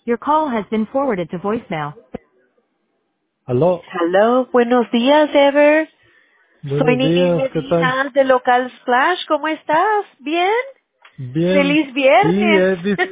Your call has been forwarded to voicemail. Aló, Hello, buenos días, Ever. Soy buenos Nini días, ¿qué tal? Medina de Local Splash. ¿Cómo estás? ¿Bien? Bien. ¡Feliz Sí, viernes!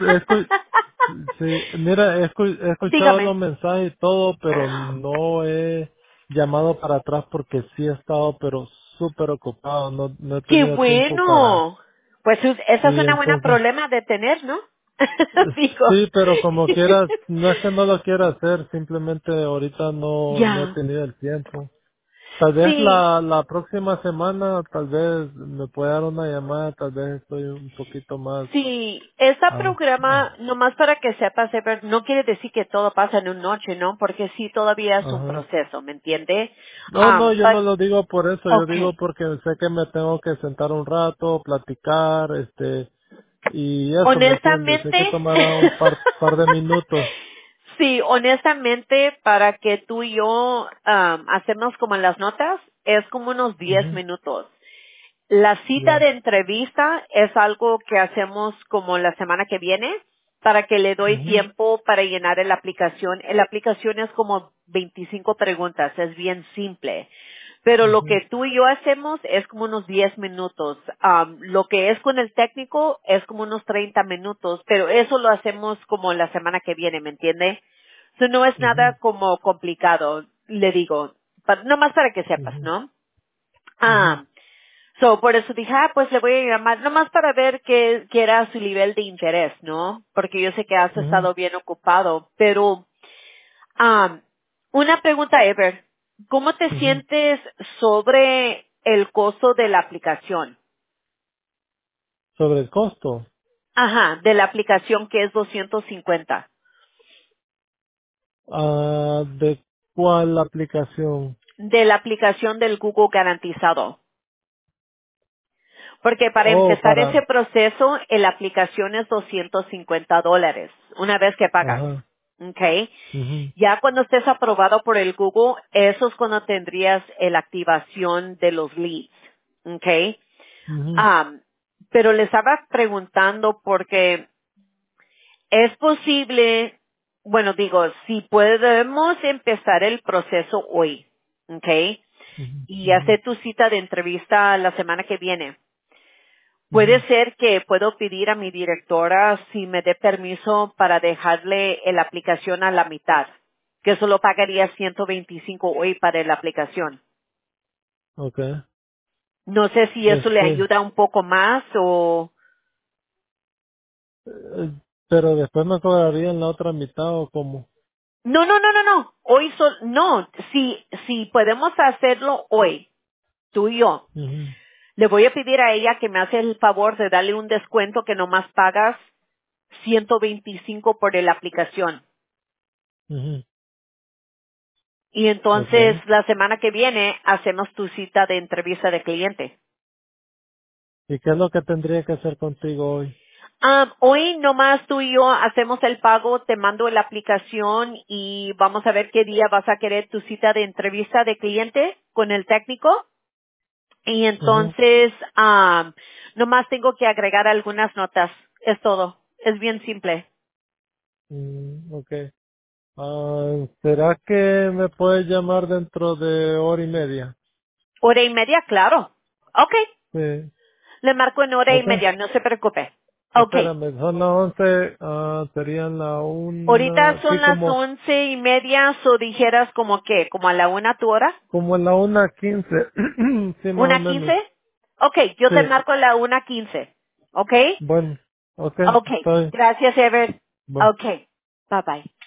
sí, mira, he escuchado Dígame. los mensajes y todo, pero no he llamado para atrás porque sí he estado, pero súper ocupado, no he ¡Qué tenido tiempo para, bueno! Pues esa es sí, una buena entonces, problema de tener, ¿no? Digo. sí, pero como quieras, no es que no lo quiera hacer, simplemente ahorita no he Ya. tenido el tiempo. Tal vez Sí, la próxima semana, tal vez me pueda dar una llamada, tal vez estoy un poquito más. sí. Este Ah, programa, ah, nomás para que sepas, Ever, no quiere decir que todo pasa en una noche, ¿no? Porque sí, todavía es un ajá. proceso, ¿me entiende? No, no, yo no But, lo digo por eso, yo digo okay. porque sé que me tengo que sentar un rato, platicar, y eso, ¿me entiendes? Sé que Honestamente, tomará un par de minutos. sí, honestamente, para que tú y yo hacemos como en las notas, es como unos 10 Ujú, minutos. La cita ya, de entrevista es algo que hacemos como la semana que viene para que le doy ujú, tiempo para llenar la aplicación. La aplicación es como 25 preguntas, es bien simple. Pero lo ujú, que tú y yo hacemos es como unos 10 minutos. Lo que es con el técnico es como unos 30 minutos, pero eso lo hacemos como la semana que viene, ¿me entiende? Eso no es ujú, nada como complicado, le digo, nomás para que sepas, ujú, ¿no? ujú, Ah, por eso dije, pues le voy a llamar, nomás para ver qué era su nivel de interés, ¿no? Porque yo sé que has ujú, estado bien ocupado, pero, ah, una pregunta, Ever, ¿cómo te ujú. sientes sobre el costo de la aplicación? Sobre el costo, Ajá, de la aplicación que es 250, ¿de cuál aplicación? de la aplicación del Google garantizado. Porque para Oh, empezar ese para, proceso, la aplicación es $250 una vez que pagas. ajá, ¿Ok? mhm, Ya cuando estés aprobado por el Google, eso es cuando tendrías la activación de los leads. ¿Ok? mhm, Am, pero le estaba preguntando porque es posible, bueno, digo, si podemos empezar el proceso hoy. ¿Ok? Y mhm, hacer tu cita de entrevista la semana que viene. Puede mhm. ser que puedo pedir a mi directora si me dé permiso para dejarle la aplicación a la mitad, que solo pagaría 125 hoy para la aplicación. Okay. No sé si eso le ayuda un poco más o... Pero después me cobrarían la otra mitad o como. No, no, no, no, no. Hoy no. Si podemos hacerlo hoy, tú y yo, Mhm, le voy a pedir a ella que me hace el favor de darle un descuento que nomás pagas 125 por la aplicación. mhm, Y entonces okay. la semana que viene hacemos tu cita de entrevista de cliente. ¿Y qué es lo que tendría que hacer contigo hoy? Hoy nomás tú y yo hacemos el pago, te mando la aplicación y vamos a ver qué día vas a querer tu cita de entrevista de cliente con el técnico. Y Mhm, entonces, nomás tengo que agregar algunas notas. Es todo. Es bien simple. okay. ¿Será que me puedes llamar dentro de hora y media? Hora y media, claro. Ok. Sí. Le marco en hora y Okay. media, no se preocupe. Ok. Espérame, son las 11, serían la Ahorita una, son sí, las 11:30, o dijeras como que, como a la una tu hora, como en la 1:15, sí, más o una menos. quince. Ok, yo Sí. te marco a la 1:15. Ok, Bueno, okay, ok, está bien. gracias Ever. Bueno. Ok, bye bye.